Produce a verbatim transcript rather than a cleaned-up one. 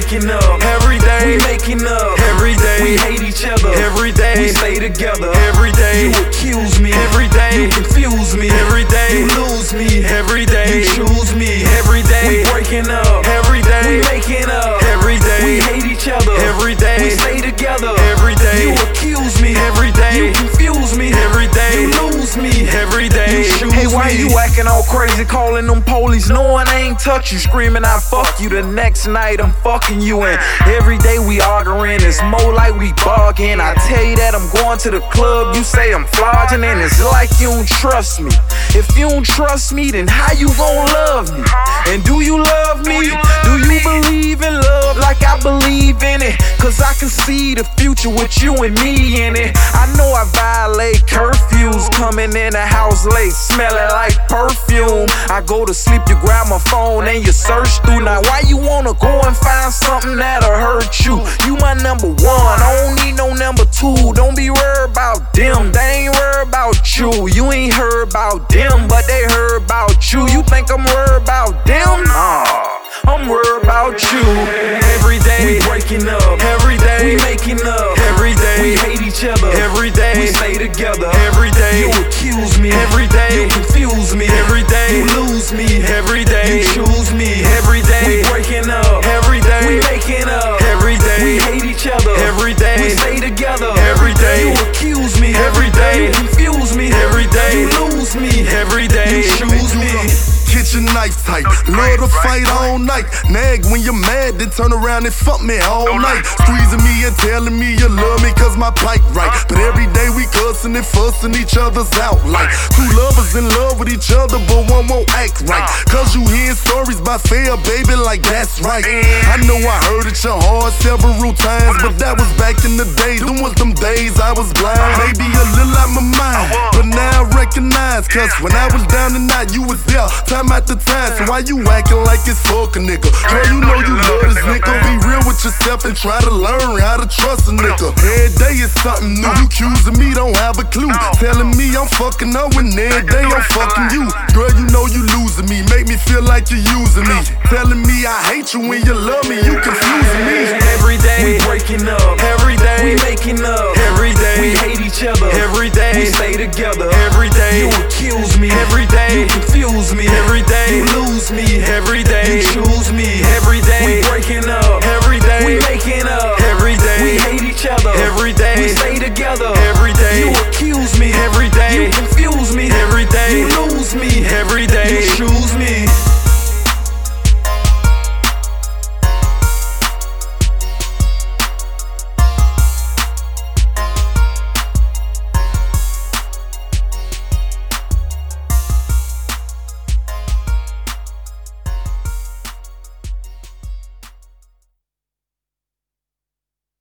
breaking up every day. We making up every day. We hate each other every day. We stay together every day. You accuse me every day. You confuse me every day. You lose me every day. You choose me every day. We breaking up every day. We making up every day. We hate each other every day. We stay together every day. You accuse me every day. You confuse me every day. You lose me every day. You choose Hey, why me. you acting all crazy, calling them police? No one ain't touch you, screaming I fuck you. The next night I'm fucking you, and every day we arguing. It's more like we bargain. I tell you that I'm going to the club, you say I'm flogging, and it's like you don't trust me. If you don't trust me, then how you gon' love me? And do you love me? Do you believe in love like I believe in it? Cause I can see the future with you and me in it. I know I violate curfews, coming in the house late, smelling like perfume. I go to sleep, you grab my phone and you search through. Now why you wanna go and find something that'll hurt you? You my number one, I don't need no number two. Don't be worried about them, they ain't worried about you. You ain't heard about them, but they heard about you. You think I'm worried about them? Nah, I'm worried about you. Every day we breaking up every day. We making up every day. We hate each other every day. We stay together every day. You accuse me every day. You confuse me every day. You lose me every day. You choose me every day. We breaking up every day. We making up every day. We hate each other every day. We stay together every day. You accuse me every day. You confuse me every day. You lose me every day. You choose me. Kitchen knife tight, love to fight all night. Nag when you're mad, then turn around and fuck me all night. Squeezing me and telling me you love me cause my pipe right. But every day we cussing and fussing each other's out like two lovers in love with each other, but one won't act right. Cause you hearing stories by fair, baby, like that's right. I know I heard it your heart several times, but that was back in the day. Them was them days I was blind, maybe a little out my mind, but now I recognize. Cause when I was down and out, you was there. Time at the time, so why you acting like it's fuck a nigga? Girl, you know you love this nigga. Be real with yourself and try to learn how to trust a nigga. Every day is something new. You accusing me, don't have a clue. Telling me I'm fucking up when every day I'm fucking you. Girl, you know you losing me, make me feel like you're using me. Telling me I hate you when you love me, you confusing me. Every day we breaking up every day. We making up every day. We hate each other every day. We stay together every day. You